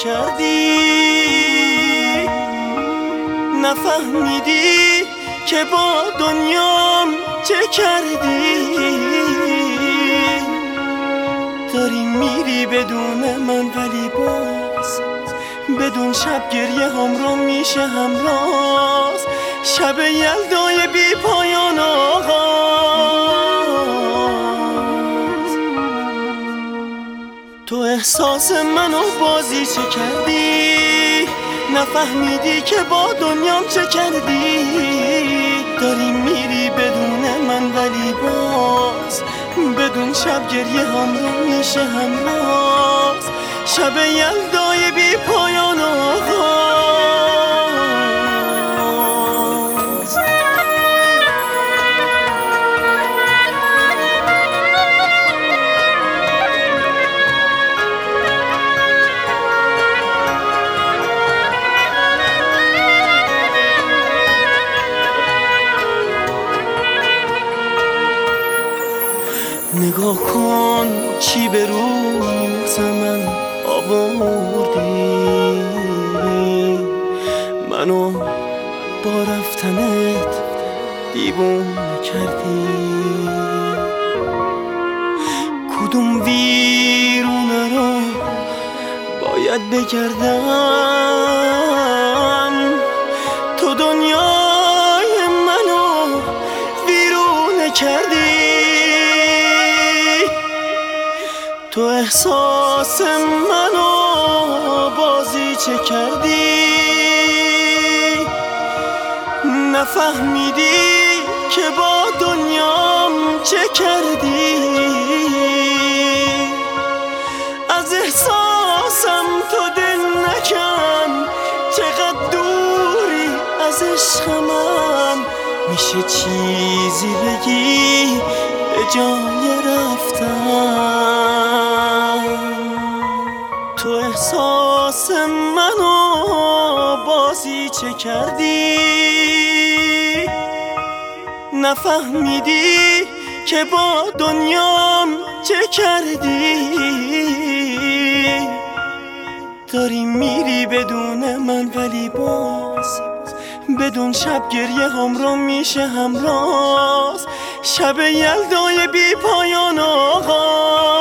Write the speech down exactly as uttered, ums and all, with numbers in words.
کردی، نفهمیدی که با دنیام چه کردی. داری میری بدون من ولی باز بدون شب گریه هم رو میشه همراز. شب یلدای بی پایان آغاز. تو احساس منو بازی چه کردی، نفهمیدی که با دنیام چه کردی. داری میری بدون من ولی باز بدون شب گریه هم رو میشه همراز. شب یلدای بی پایان آغاز. نگاه کن چی به روز من آوردی، منو با رفتنت دیوونه کردی. کدوم ویرونه رو باید بگردم، تو دنیای منو ویرونه کردی. تو احساس منو بازی چه کردی، نفهمیدی که با دنیام چه کردی. از احساسم تو دل نکن، چقدر دوری از عشق من. میشه چیزی بگی به جای رفتن. تو احساس منو بازی چه کردی، نفهمیدی که با دنیام چه کردی. داری میری بدون من ولی باز بدون شب گریه هم رو میشه همراز. شب یلدای بی پایان آغاز.